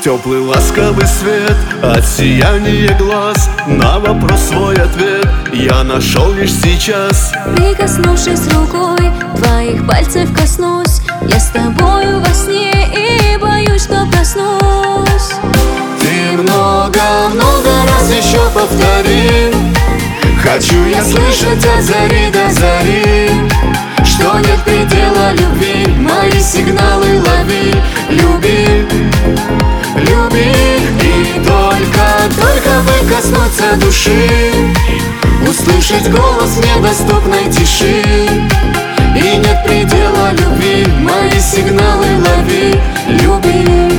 Теплый ласковый свет от сияния глаз. На вопрос свой ответ я нашел лишь сейчас. Прикоснувшись рукой, твоих пальцев коснусь. Я с тобою во сне и боюсь, что проснусь. Ты много-много раз еще повтори. Хочу я слышать от зари до зари, что нет предела любви. Мои сигналы лови, люби, люби. И только бы коснуться души, услышать голос в недоступной тиши. И нет предела любви, мои сигналы лови, люби.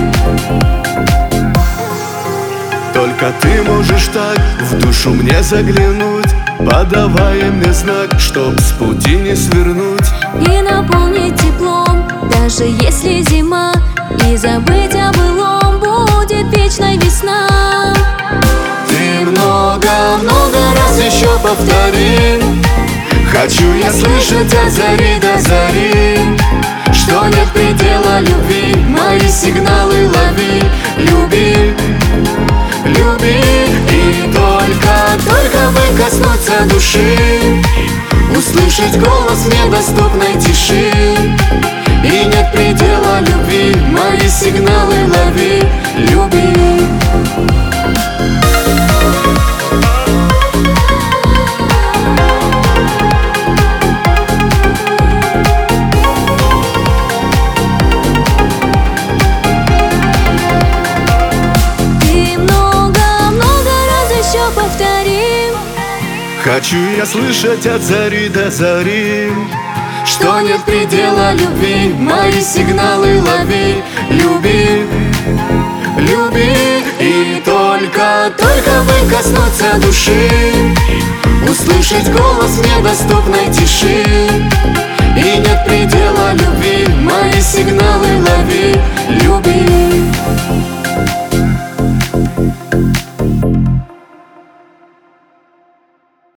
Только ты можешь так в душу мне заглянуть, подавая мне знак, чтоб с пути не свернуть. И наполнить теплом, даже если зима. И забыть о былом, будет вечной весна. Ты много-много раз еще повтори. Хочу я слышать от зари до зари, что нет предела любви. Мои сигналы лови, люби, люби. И только бы коснуться души, услышать голос в недоступной тиши. И нет предела любви, мои сигналы лови, люби. Хочу я слышать от зари до зари, что нет предела любви. Мои сигналы лови, люби, люби. И только бы коснуться души, услышать голос в недоступной тиши. И нет предела любви, мои сигналы лови, люби.